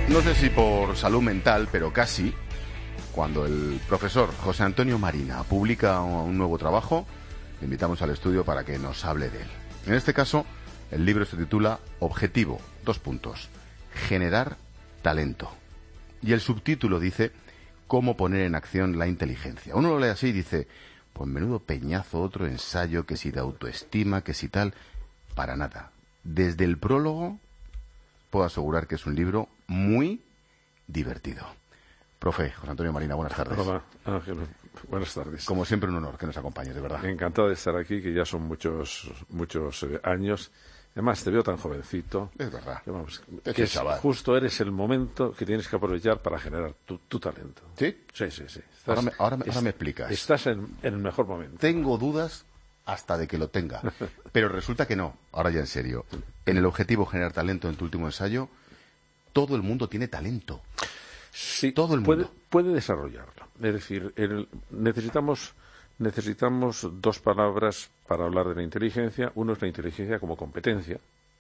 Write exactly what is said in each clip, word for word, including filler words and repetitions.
No sé si por salud mental, pero casi, cuando el profesor José Antonio Marina publica un nuevo trabajo, le invitamos al estudio para que nos hable de él. En este caso, el libro se titula Objetivo, dos puntos, generar talento. Y el subtítulo dice, cómo poner en acción la inteligencia. Uno lo lee así y dice, pues menudo peñazo, otro ensayo, que si de autoestima, que si tal, para nada. Desde el prólogo puedo asegurar que es un libro muy divertido. Profe, José Antonio Marina, buenas tardes. Hola, Ángel, buenas tardes. Como siempre, un honor que nos acompañes, de verdad. Encantado de estar aquí, que ya son muchos muchos eh, años. Además, te veo tan jovencito. Es verdad. Que, vamos, es que es, chaval. Justo eres el momento que tienes que aprovechar para generar tu, tu talento. ¿Sí? Sí, sí, sí. Estás, ahora me, ahora, me, es, ahora me explicas. Estás en, en el mejor momento. Tengo dudas hasta de que lo tenga. Pero resulta que no. Ahora ya en serio. En el objetivo generar talento en tu último ensayo, todo el mundo tiene talento. Sí, todo el puede, mundo puede desarrollarlo. Es decir, el, necesitamos necesitamos dos palabras para hablar de la inteligencia. Uno es la inteligencia como competencia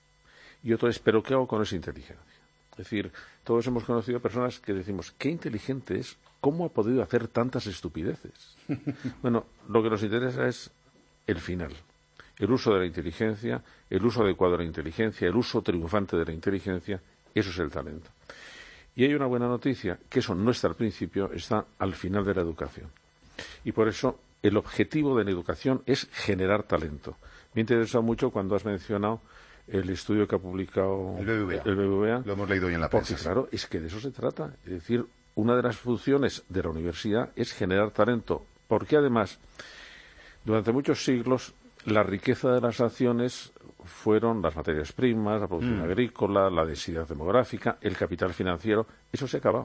y otro es, ¿pero qué hago con esa inteligencia? Es decir, todos hemos conocido personas que decimos, qué inteligente es, ¿cómo ha podido hacer tantas estupideces? Bueno, lo que nos interesa es el final, el uso de la inteligencia, el uso adecuado de la inteligencia, el uso triunfante de la inteligencia, eso es el talento. Y hay una buena noticia, que eso no está al principio, está al final de la educación. Y por eso el objetivo de la educación es generar talento. Me interesa mucho cuando has mencionado el estudio que ha publicado el B B V A. El B B V A Lo hemos leído hoy en la porque, prensa. claro, es que de eso se trata. Es decir, una de las funciones de la universidad es generar talento. Porque además, durante muchos siglos, la riqueza de las naciones fueron las materias primas, la producción mm. agrícola, la densidad demográfica, el capital financiero. Eso se ha acabado.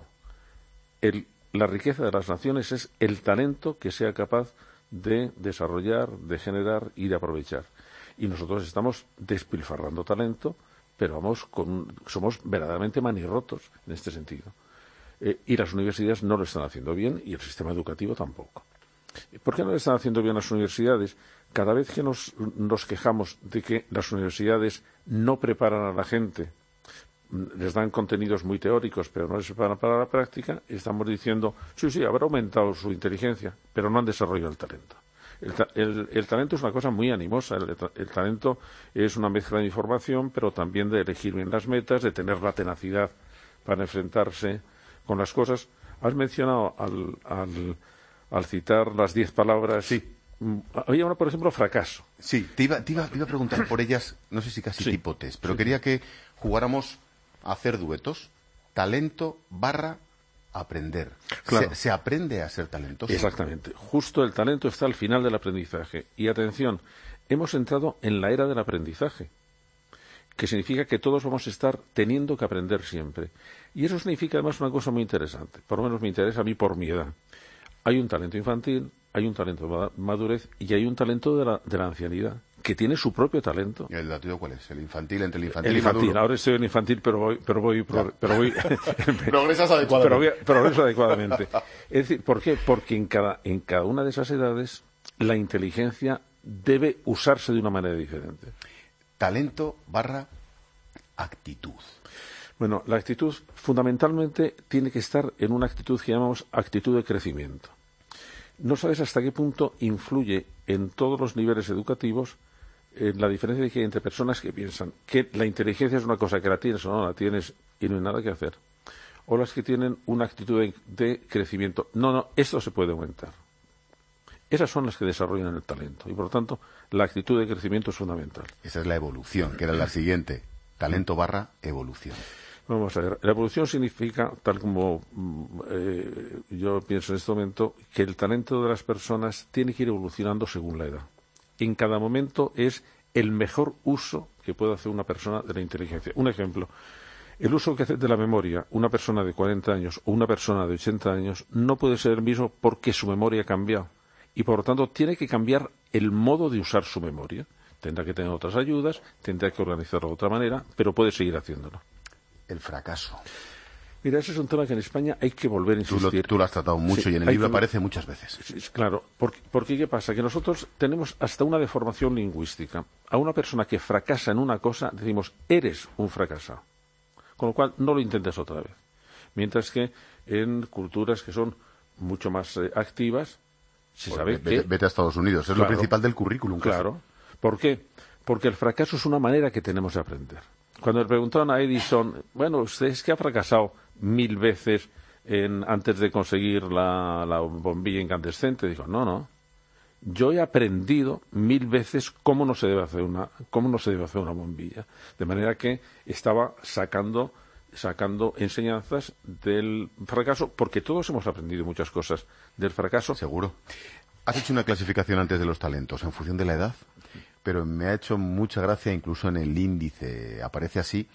El, la riqueza de las naciones es el talento que sea capaz de desarrollar, de generar y de aprovechar. Y nosotros estamos despilfarrando talento, pero vamos con, somos verdaderamente manirrotos en este sentido. Eh, y las universidades no lo están haciendo bien y el sistema educativo tampoco. ¿Por qué no lo están haciendo bien las universidades? Cada vez que nos, nos quejamos de que las universidades no preparan a la gente, les dan contenidos muy teóricos, pero no les preparan para la práctica, estamos diciendo, sí, sí, habrá aumentado su inteligencia, pero no han desarrollado el talento. El, el, el talento es una cosa muy animosa. El, el talento es una mezcla de información, pero también de elegir bien las metas, de tener la tenacidad para enfrentarse con las cosas. Has mencionado al, al, al citar las diez palabras. Sí. Había una, por ejemplo, fracaso. Sí, te iba, te iba, te iba a preguntar por ellas, no sé si casi sí. tipo test, pero sí. quería que jugáramos a hacer duetos. Talento barra aprender. Claro. Se, se aprende a ser talentoso. Exactamente. Justo el talento está al final del aprendizaje. Y atención, hemos entrado en la era del aprendizaje, que significa que todos vamos a estar teniendo que aprender siempre. Y eso significa además una cosa muy interesante, por lo menos me interesa a mí por mi edad. Hay un talento infantil, hay un talento de madurez y hay un talento de la, de la ancianidad, que tiene su propio talento. ¿Y el latido cuál es? ¿El infantil, entre el infantil el y infantil. maduro? Ahora estoy en infantil, pero voy... Pero voy, pro, pero voy Progresas adecuadamente. Pero voy, progreso adecuadamente. Es decir, ¿por qué? Porque en cada, en cada una de esas edades la inteligencia debe usarse de una manera diferente. Talento barra actitud. Bueno, la actitud fundamentalmente tiene que estar en una actitud que llamamos actitud de crecimiento. No sabes hasta qué punto influye en todos los niveles educativos eh, la diferencia que hay entre personas que piensan que la inteligencia es una cosa que la tienes o no la tienes y no hay nada que hacer, o las que tienen una actitud de, de crecimiento. No, no, esto se puede aumentar. Esas son las que desarrollan el talento y, por lo tanto, la actitud de crecimiento es fundamental. Esa es la evolución, que era la siguiente. Talento barra evolución. Vamos a ver, la evolución significa, tal como eh, yo pienso en este momento, que el talento de las personas tiene que ir evolucionando según la edad. En cada momento es el mejor uso que puede hacer una persona de la inteligencia. Un ejemplo, el uso que hace de la memoria una persona de cuarenta años o una persona de ochenta años no puede ser el mismo porque su memoria ha cambiado. Y por lo tanto tiene que cambiar el modo de usar su memoria. Tendrá que tener otras ayudas, tendrá que organizarlo de otra manera, pero puede seguir haciéndolo. El fracaso. Mira, ese es un tema que en España hay que volver a insistir. Tú lo, tú lo has tratado mucho sí, y en el libro que... aparece muchas veces. Sí, claro, porque, porque ¿qué pasa? Que nosotros tenemos hasta una deformación lingüística. A una persona que fracasa en una cosa decimos, eres un fracasado. Con lo cual, no lo intentes otra vez. Mientras que en culturas que son mucho más eh, activas, se Pues sabe vete, que... Vete a Estados Unidos, es Claro, lo principal del currículum. Casi. Claro. ¿Por qué? Porque el fracaso es una manera que tenemos de aprender. Cuando le preguntaron a Edison, bueno, usted es que ha fracasado mil veces en, antes de conseguir la, la bombilla incandescente, dijo, no, no. Yo he aprendido mil veces cómo no se debe hacer una, cómo no se debe hacer una bombilla. De manera que estaba sacando, sacando enseñanzas del fracaso, porque todos hemos aprendido muchas cosas del fracaso. Seguro. Has hecho una clasificación antes de los talentos en función de la edad, pero me ha hecho mucha gracia, incluso en el índice aparece así,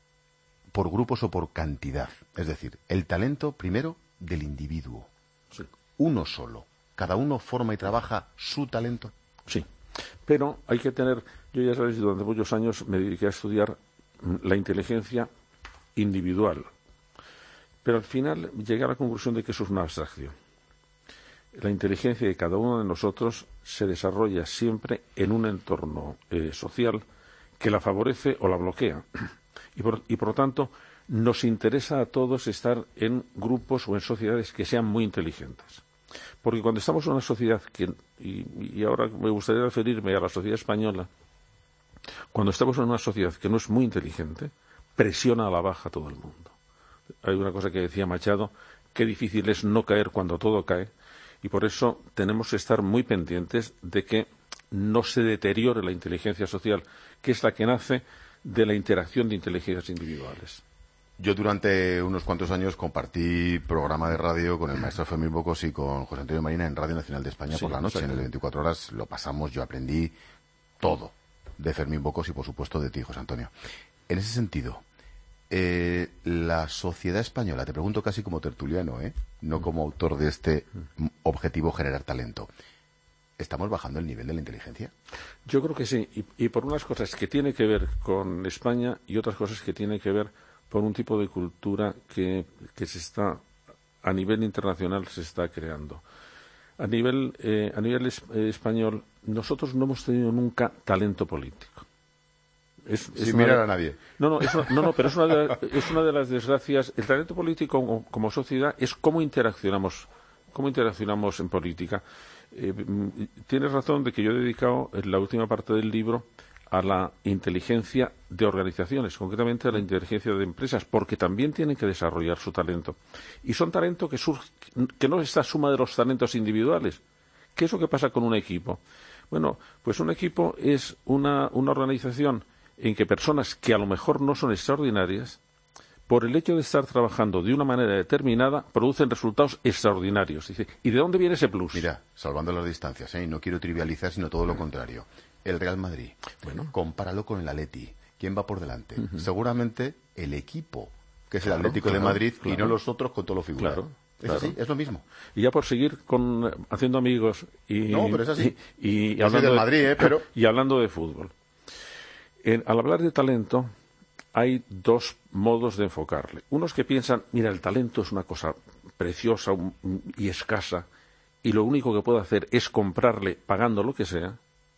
por grupos o por cantidad. Es decir, el talento primero del individuo. Sí. Uno solo. Cada uno forma y trabaja su talento. Sí, pero hay que tener, yo ya sabéis, durante muchos años me dediqué a estudiar la inteligencia individual, pero al final llegué a la conclusión de que eso es una abstracción. La inteligencia de cada uno de nosotros se desarrolla siempre en un entorno eh, social que la favorece o la bloquea. Y por, y por lo tanto, nos interesa a todos estar en grupos o en sociedades que sean muy inteligentes. Porque cuando estamos en una sociedad, que, y, y ahora me gustaría referirme a la sociedad española, cuando estamos en una sociedad que no es muy inteligente, presiona a la baja a todo el mundo. Hay una cosa que decía Machado, qué difícil es no caer cuando todo cae, y por eso tenemos que estar muy pendientes de que no se deteriore la inteligencia social, que es la que nace de la interacción de inteligencias individuales. Yo durante unos cuantos años compartí programa de radio con el maestro Fermín Bocos y con José Antonio Marina en Radio Nacional de España, sí, por la noche. Exacto. En el veinticuatro horas lo pasamos, yo aprendí todo de Fermín Bocos y, por supuesto, de ti, José Antonio. En ese sentido, eh, la sociedad española, te pregunto casi como tertuliano, ¿eh? No como autor de este objetivo generar talento. ¿Estamos bajando el nivel de la inteligencia? Yo creo que sí, y, y por unas cosas que tienen que ver con España y otras cosas que tienen que ver por un tipo de cultura que, que se está, a nivel internacional, se está creando. A nivel, eh, a nivel es, eh, español, nosotros no hemos tenido nunca talento político. Es, es Sin mirar de, a nadie. No, no, es una, no, no, pero es una, de, es una de las desgracias. El talento político como, como sociedad es cómo interaccionamos, cómo interaccionamos en política. Eh, tienes razón de que yo he dedicado en la última parte del libro a la inteligencia de organizaciones, concretamente a la inteligencia de empresas, porque también tienen que desarrollar su talento. Y son talentos que, surge, que no es la suma de los talentos individuales. ¿Qué es lo que pasa con un equipo? Bueno, pues un equipo es una, una organización en que personas que a lo mejor no son extraordinarias, por el hecho de estar trabajando de una manera determinada, producen resultados extraordinarios. ¿Y de dónde viene ese plus? Mira, salvando las distancias, ¿eh? Y no quiero trivializar, sino todo lo contrario. El Real Madrid, bueno, compáralo con el Atleti. ¿Quién va por delante? Uh-huh. Seguramente el equipo, que es el claro, Atlético claro, de Madrid, claro. Y no los otros con todo lo figurado. Claro, es claro. así, es lo mismo. Y ya por seguir con haciendo amigos y no, pero es así. Y, y, y hablando del Madrid, de, ¿eh? Pero y hablando de fútbol. En, al hablar de talento, hay dos modos de enfocarle. Unos que piensan, mira, el talento es una cosa preciosa y escasa, y lo único que puedo hacer es comprarle pagando lo que sea.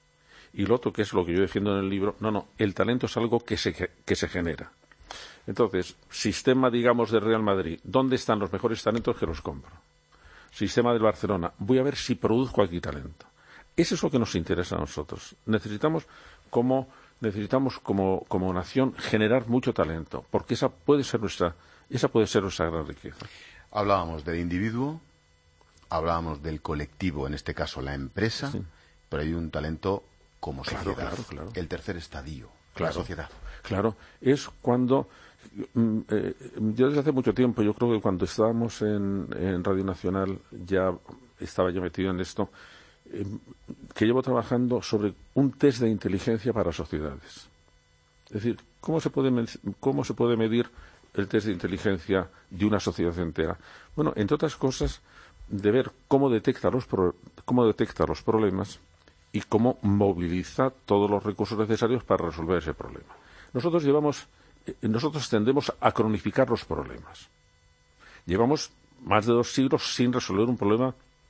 Y lo otro, que es lo que yo defiendo en el libro, no, no, el talento es algo que se, que se genera. Entonces, sistema, digamos, de Real Madrid, ¿dónde están los mejores talentos que los compro? Sistema del Barcelona, voy a ver si produzco aquí talento. Eso es lo que nos interesa a nosotros. Necesitamos, como, necesitamos como, como nación, generar mucho talento, porque esa puede ser nuestra, esa puede ser nuestra gran riqueza. Hablábamos del individuo, hablábamos del colectivo, en este caso la empresa, sí. Pero hay un talento como sociedad, claro, claro, claro. El tercer estadio, claro, la sociedad. Claro, es cuando, eh, yo desde hace mucho tiempo, yo creo que cuando estábamos en, en Radio Nacional, ya estaba yo metido en esto, eh, que llevo trabajando sobre un test de inteligencia para sociedades. Es decir, ¿cómo se puede, cómo se puede medir el test de inteligencia de una sociedad entera? Bueno, entre otras cosas, de ver cómo detecta los, pro, cómo detecta los problemas y cómo moviliza todos los recursos necesarios para resolver ese problema. Nosotros llevamos, nosotros tendemos a cronificar los problemas. Llevamos más de dos siglos sin resolver un problema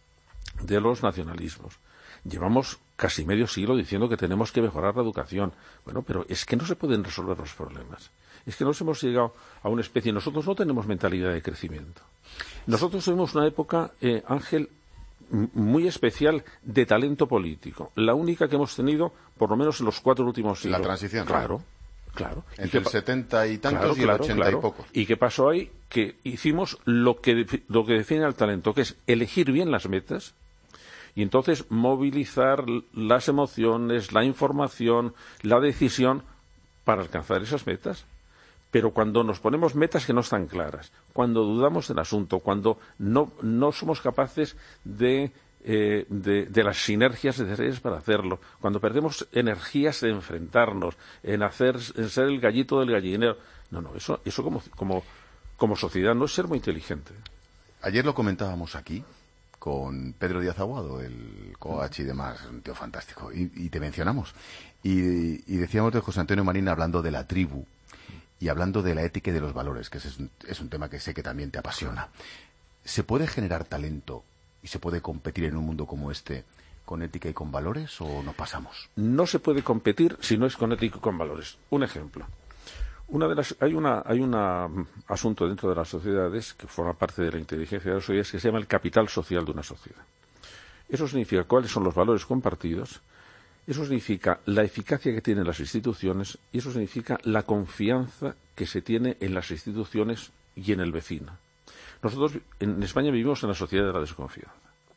de los nacionalismos. Llevamos casi medio siglo diciendo que tenemos que mejorar la educación. Bueno, pero es que no se pueden resolver los problemas. Es que nos hemos llegado a una especie... Nosotros no tenemos mentalidad de crecimiento. Nosotros tenemos una época, eh, Ángel, muy especial de talento político. La única que hemos tenido, por lo menos en los cuatro últimos siglos. La transición. Claro, claro. Entre el setenta y tantos claro, y el claro, ochenta claro. y pocos. ¿Y qué pasó ahí? Que hicimos lo que, lo que define al talento, que es elegir bien las metas y entonces movilizar las emociones, la información, la decisión para alcanzar esas metas. Pero cuando nos ponemos metas que no están claras, cuando dudamos del asunto, cuando no, no somos capaces de, eh, de, de las sinergias necesarias para hacerlo, cuando perdemos energías de enfrentarnos, en, hacer, en ser el gallito del gallinero. No, no, eso, eso como, como, como sociedad no es ser muy inteligente. Ayer lo comentábamos aquí con Pedro Díaz Aguado, el coach y demás, un tío fantástico, y, y te mencionamos. Y, y decíamos de José Antonio Marina hablando de la tribu. Y hablando de la ética y de los valores, que es un, es un tema que sé que también te apasiona. ¿Se puede generar talento y se puede competir en un mundo como este con ética y con valores o nos pasamos? No se puede competir si no es con ética y con valores. Un ejemplo. Una de las, hay una, hay un asunto dentro de las sociedades que forma parte de la inteligencia de las sociedades que se llama el capital social de una sociedad. Eso significa cuáles son los valores compartidos. Eso significa la eficacia que tienen las instituciones y eso significa la confianza que se tiene en las instituciones y en el vecino. Nosotros en España vivimos en la sociedad de la desconfianza.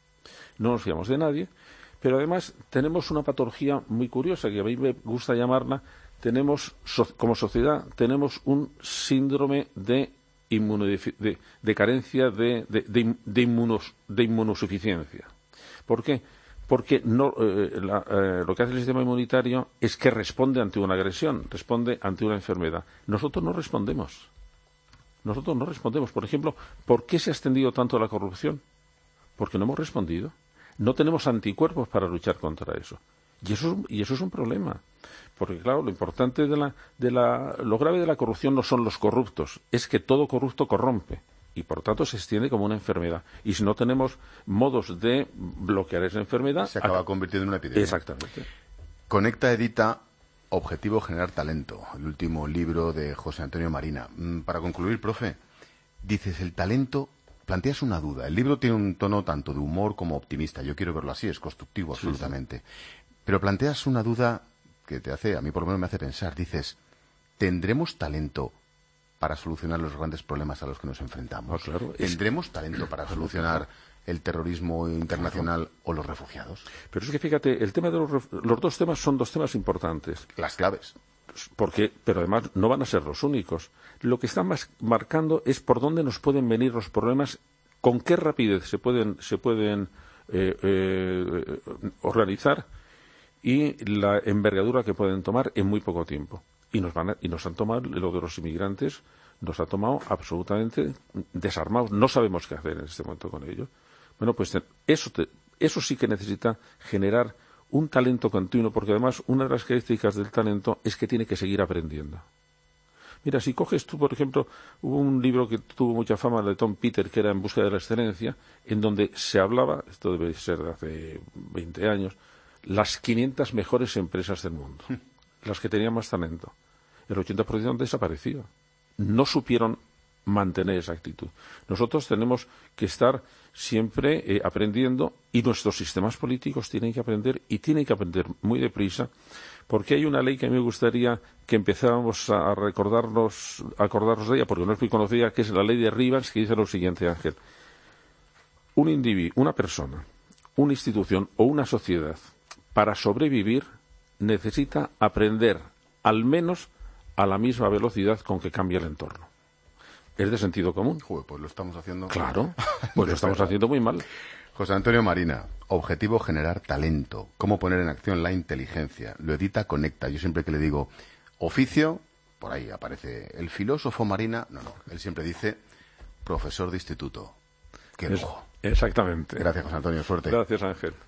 No nos fiamos de nadie, pero además tenemos una patología muy curiosa que a mí me gusta llamarla, tenemos como sociedad tenemos un síndrome de, de, de carencia de, de, de, de, inmunos, de inmunosuficiencia. ¿Por qué? Porque no, eh, la, eh, lo que hace el sistema inmunitario es que responde ante una agresión, responde ante una enfermedad. Nosotros no respondemos. Nosotros no respondemos. Por ejemplo, ¿por qué se ha extendido tanto la corrupción? Porque no hemos respondido. No tenemos anticuerpos para luchar contra eso. Y eso, es, y eso es un problema. Porque, claro, lo importante de la, de la, lo grave de la corrupción no son los corruptos, es que todo corrupto corrompe. Y por tanto se extiende como una enfermedad. Y si no tenemos modos de bloquear esa enfermedad... Se acaba convirtiendo en una epidemia. Exactamente. Conecta edita Objetivo Generar Talento, el último libro de José Antonio Marina. Para concluir, profe, dices el talento, planteas una duda. El libro tiene un tono tanto de humor como optimista. Yo quiero verlo así, es constructivo absolutamente. Sí, sí. Pero planteas una duda que te hace, a mí por lo menos me hace pensar. Dices, ¿tendremos talento para solucionar los grandes problemas a los que nos enfrentamos? Ah, claro, ¿Tendremos es... talento para solucionar el terrorismo internacional claro. o los refugiados? Pero es que fíjate, el tema de los, ref... los dos temas son dos temas importantes. Las claves. Porque, pero además no van a ser los únicos. Lo que están más marcando es por dónde nos pueden venir los problemas, con qué rapidez se pueden, se pueden eh, eh, organizar y la envergadura que pueden tomar en muy poco tiempo. Y nos, van a, y nos han tomado, lo de los inmigrantes, nos ha tomado absolutamente desarmados. No sabemos qué hacer en este momento con ellos. Bueno, pues eso, te, eso sí que necesita generar un talento continuo, porque además una de las características del talento es que tiene que seguir aprendiendo. Mira, si coges tú, por ejemplo, hubo un libro que tuvo mucha fama de Tom Peters, que era En busca de la excelencia, en donde se hablaba, esto debe ser de hace veinte años, las quinientas mejores empresas del mundo. Las que tenían más talento. El ochenta por ciento han desaparecido. No supieron mantener esa actitud. Nosotros tenemos que estar siempre eh, aprendiendo y nuestros sistemas políticos tienen que aprender y tienen que aprender muy deprisa porque hay una ley que a mí me gustaría que empezáramos a recordarnos, a acordarnos de ella porque no es muy conocida, que es la ley de Rivas, que dice lo siguiente, Ángel. Un individuo, una persona, una institución o una sociedad para sobrevivir necesita aprender al menos a la misma velocidad con que cambia el entorno. Es de sentido común. Joder, pues lo estamos haciendo... Claro, pues lo estamos haciendo muy mal. José Antonio Marina, Objetivo Generar Talento. Cómo poner en acción la inteligencia. Lo edita Conecta. Yo siempre que le digo oficio, por ahí aparece el filósofo Marina. No, no, él siempre dice profesor de instituto. ¡Qué lujo! Exactamente. Gracias, José Antonio. Suerte. Gracias, Ángel.